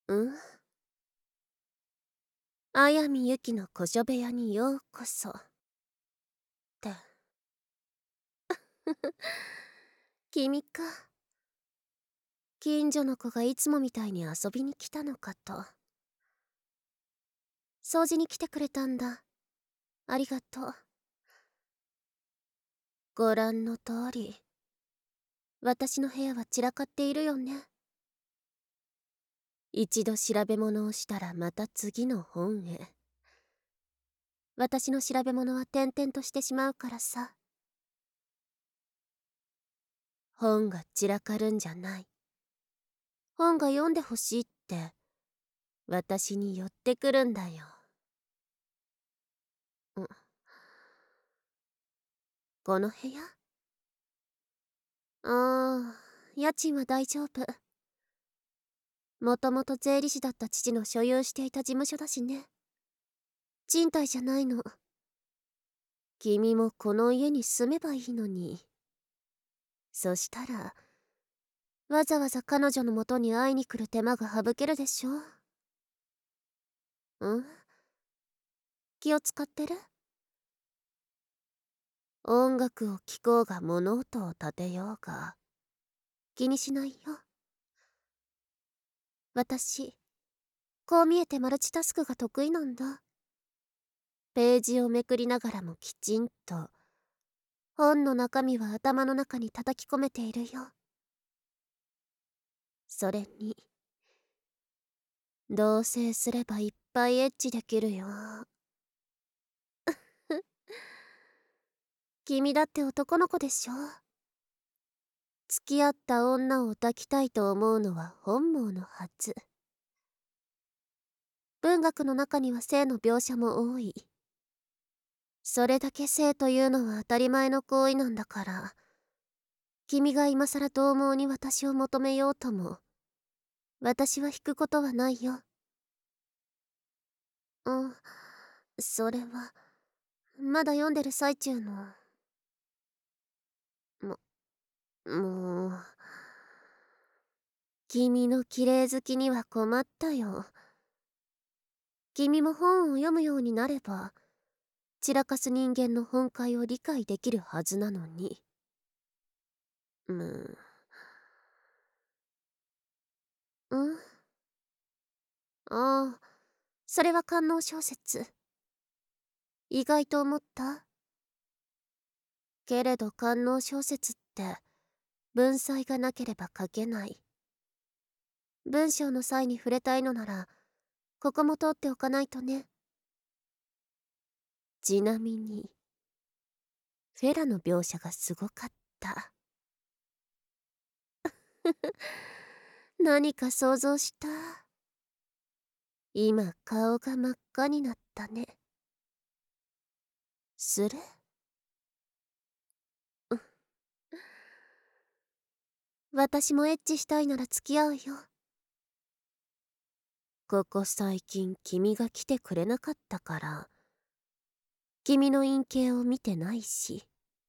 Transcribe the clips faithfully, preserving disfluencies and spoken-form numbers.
うん綾見ゆきの古書部屋にようこそ。って。君か。近所の子がいつもみたいに遊びに来たのかと。掃除に来てくれたんだ。ありがとう。ご覧の通り、私の部屋は散らかっているよね。一度調べ物をしたらまた次の本へ。私の調べ物は転々としてしまうからさ。本が散らかるんじゃない。本が読んでほしいって私に寄ってくるんだよ。んこの部屋？ああ、家賃は大丈夫。もともと税理士だった父の所有していた事務所だしね。賃貸じゃないの。君もこの家に住めばいいのに。そしたらわざわざ彼女のもとに会いに来る手間が省けるでしょ。ん？気を使ってる？音楽を聴こうが物音を立てようが気にしないよ。私こう見えてマルチタスクが得意なんだ。ページをめくりながらもきちんと本の中身は頭の中に叩き込めているよ。それに同棲すればいっぱいエッチできるよ。君だって男の子でしょ。付き合った女を抱きたいと思うのは本望のはず。文学の中には性の描写も多い。それだけ性というのは当たり前の行為なんだから、君が今さら獰猛に私を求めようとも私は引くことはないよ。うん、それはまだ読んでる最中の。ももう君の綺麗好きには困ったよ。君も本を読むようになれば散らかす人間の本懐を理解できるはずなのに。むうんああ、それは官能小説。意外と思った？けれど官能小説って文才がなければ書けない。文章の際に触れたいのならここも通っておかないとね。ちなみにフェラの描写がすごかった。何か想像した？今顔が真っ赤になったね。する？私もエッチしたいなら付き合うよ。ここ最近君が来てくれなかったから君の陰茎を見てないし、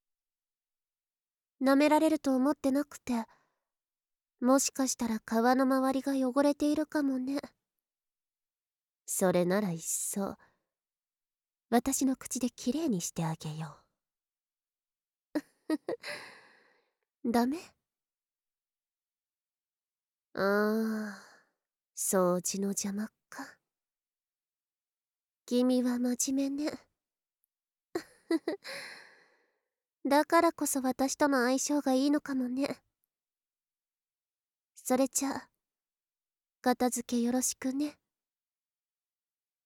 舐められると思ってなくて、もしかしたら皮の周りが汚れているかもね。それならいっそ私の口できれいにしてあげよう。ダメ？ああ、掃除の邪魔か。君は真面目ね。だからこそ私との相性がいいのかもね。それじゃあ片付けよろしくね。